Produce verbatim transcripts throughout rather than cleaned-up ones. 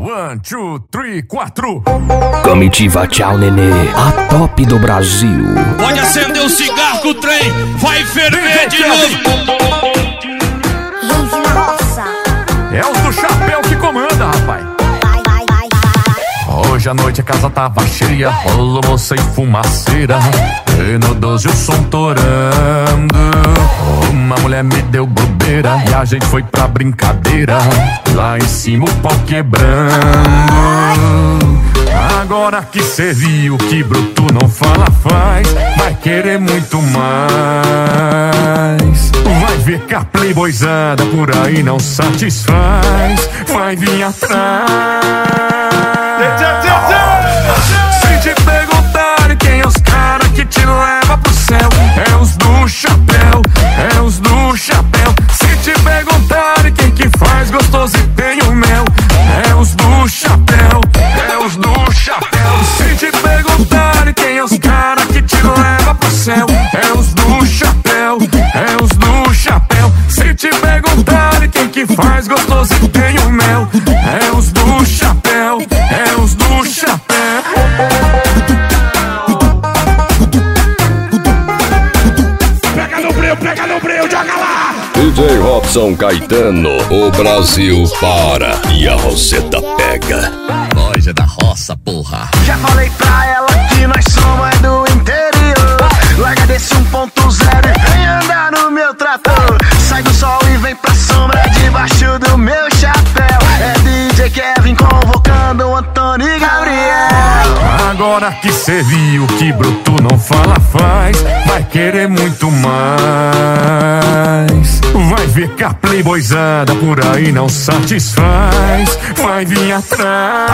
One, two, three, quatro. Comitiva Tchau Nenê, a top do Brasil. Pode acender o cigarro que o trem vai ferver de novo. Rave na roça. É os do chapéu que comanda, rapaz. Vai, vai, vai, vai. Hoje à noite a casa tava cheia, rolou moça e fumaceira, e no doze o som torando. Uma mulher me deu bobeira e a gente foi pra brincadeira, lá em cima o pau quebrando. Agora que cê viu que bruto não fala faz, vai querer muito mais. Vai ver que a playboyzada por aí não satisfaz, vai vir atrás. Se te perguntarem quem é os caras que te leva pro céu, é os do chapéu, é os do chapéu. Se te perguntarem quem que faz gostoso e tem o mel, é os do chapéu, é os do chapéu. Se te perguntarem quem é os caras que te leva pro céu, é os do chapéu, é os do chapéu. Se te perguntarem quem que faz gostoso e tem o mel, é os do chapéu, é os do chapéu. Pega no breu, pega no breu, joga lá. D J Robson Caetano, o Brasil para e a Roseta pega. Nós é da roça, porra. Já falei pra ela que nós somos é do interior. Larga desse um ponto zero e vem andar no meu trator. Sai do sol e vem pra sombra debaixo do meu chapéu. É D J Kevin convocando o Antônio e Gabriel. Agora que cê viu que bruto não fala faz, vai querer muito mais. Vai ver que a playboyzada por aí não satisfaz, vai vir atrás.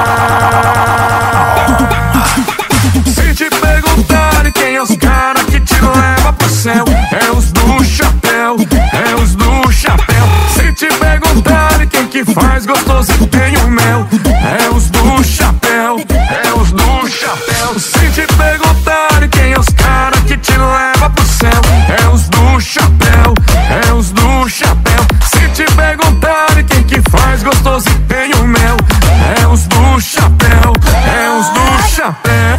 Se te perguntarem quem é os caras que te leva pro céu, é os do chapéu, é os do chapéu. Se te perguntarem quem que faz gostoso e tem o mel, é os do chapéu, é os do chapéu. Se te perguntarem quem é os caras que te leva pro céu, é os do chapéu, é os do chapéu. Se te perguntarem quem que faz gostoso e tem o mel, é os do chapéu, é os do chapéu.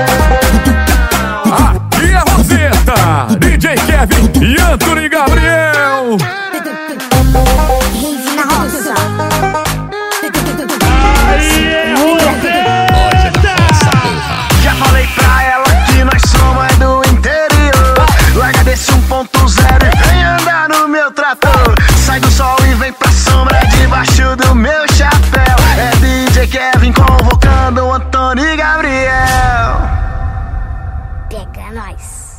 Aqui é a Roseta, D J Kevin e Antônio Gabriel. Rave na roça. Já falei pra ela que nós somos é do interior. Larga desse um ponto zero e vem andar no meu trator. Sai do sol e vem pra sombra debaixo do meu chapéu. É D J Kevin convocando o Antônio e Gabriel. Pega nós.